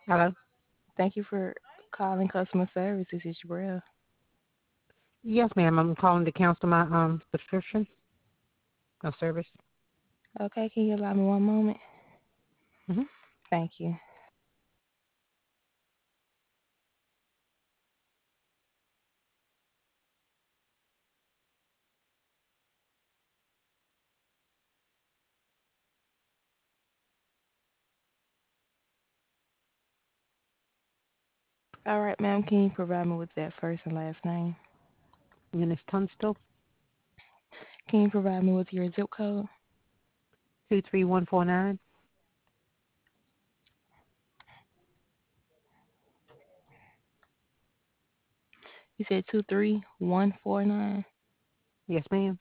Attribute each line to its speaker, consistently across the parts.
Speaker 1: Hello?
Speaker 2: Thank you for calling customer service. This is Jabril.
Speaker 1: Yes, ma'am. I'm calling to cancel my subscription of service.
Speaker 2: Okay, can you allow me one moment?
Speaker 1: Mm-hmm.
Speaker 2: Thank you. All right, ma'am, can you provide me with that first and last name?
Speaker 1: Eunice Tunstall,
Speaker 2: Can you provide me with your zip code?
Speaker 1: 23149.
Speaker 2: You said 23149.
Speaker 1: Yes, ma'am.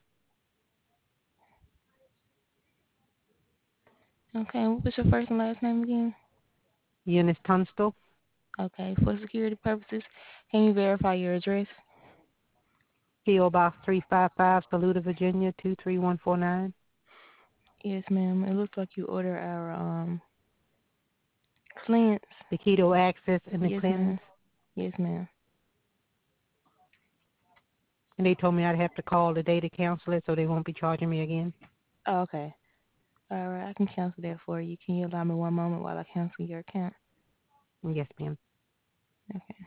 Speaker 2: Okay, what was your first and last name again?
Speaker 1: Eunice Tunstall,
Speaker 2: Okay, for security purposes, can you verify your address?
Speaker 1: P.O. Box 355, Saluda, Virginia, 23149.
Speaker 2: Yes, ma'am. It looks like you ordered our cleanse.
Speaker 1: The Keto Access and the
Speaker 2: Yes,
Speaker 1: Cleanse.
Speaker 2: ma'am. Yes, ma'am.
Speaker 1: And they told me I'd have to call today to cancel it so they won't be charging me again.
Speaker 2: Oh, okay. All right, I can cancel that for you. Can you allow me one moment while I cancel your account?
Speaker 1: Yes, ma'am.
Speaker 2: Okay.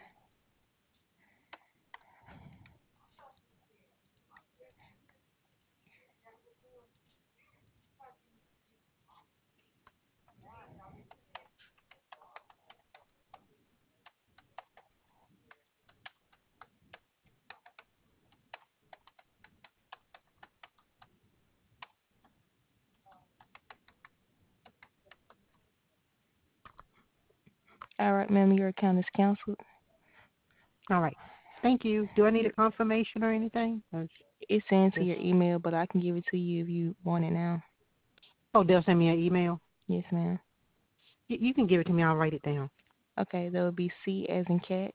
Speaker 2: All right, ma'am, your account is canceled.
Speaker 1: All right. Thank you. Do I need a
Speaker 2: You-
Speaker 1: confirmation or anything? Or
Speaker 2: It's sent to
Speaker 1: just,
Speaker 2: your email, but I can give it to you if you want it now.
Speaker 1: oh, they'll send me an email?
Speaker 2: Yes, ma'am.
Speaker 1: You can give it to me. I'll write it down.
Speaker 2: Okay, that would be C as in cat,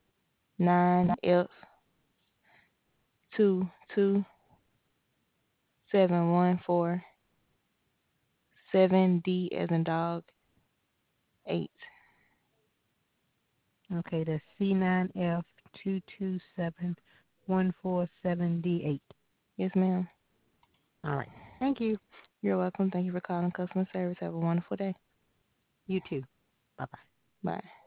Speaker 2: 9F22714 7D as in dog 8.
Speaker 1: Okay, that's C9F227147D8.
Speaker 2: Yes, ma'am.
Speaker 1: All right. Thank you.
Speaker 2: You're welcome. Thank you for calling customer service. Have a wonderful day.
Speaker 1: You too. Bye bye.
Speaker 2: Bye.